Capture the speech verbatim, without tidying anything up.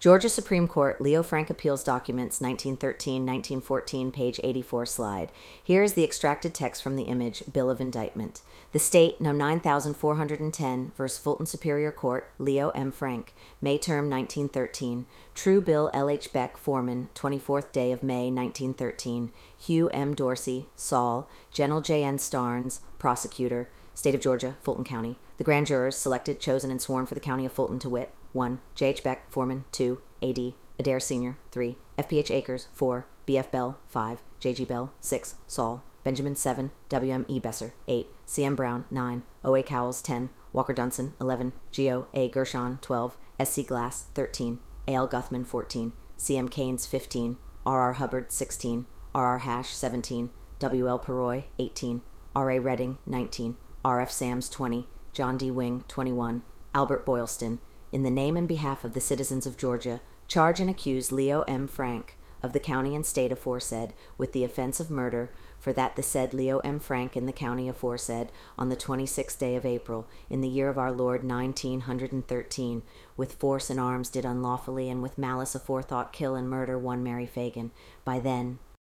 Georgia Supreme Court, Leo Frank Appeals Documents, nineteen thirteen nineteen fourteen, page eighty-four slide. Here is the extracted text from the image, Bill of Indictment. The State, No. nine thousand four hundred ten, versus Fulton Superior Court, Leo M. Frank, May term nineteen thirteen. True Bill L H. Beck, Foreman, twenty-fourth day of May nineteen thirteen. Hugh M. Dorsey, Saul, General J N. Starnes, Prosecutor, State of Georgia, Fulton County. The grand jurors selected, chosen, and sworn for the County of Fulton to wit: one. J H. Beck, Foreman. two. A D. Adair Senior three. F P H Akers. four. B F. Bell. five. J G. Bell. six. Saul. Benjamin. seven. W M E. Besser. eight. C M. Brown. nine. O A. Cowles. ten. Walker Dunson. eleven. Geo A. Gershon. twelve. S C. Glass. thirteen. A L. Guthman. fourteen. C M. Keynes. fifteen. R R. Hubbard. sixteen. R R. Hash. seventeen. W L. Peroy. eighteen. R A. Redding. nineteen. R F. Sams. twenty. John D. Wing. twenty-one. Albert Boylston. In the name and behalf of the citizens of Georgia, charge and accuse Leo M. Frank of the county and state aforesaid with the offense of murder, for that the said Leo M. Frank in the county aforesaid, on the twenty-sixth day of April, in the year of our Lord nineteen thirteen, with force and arms did unlawfully and with malice aforethought kill and murder one Mary Fagin, by then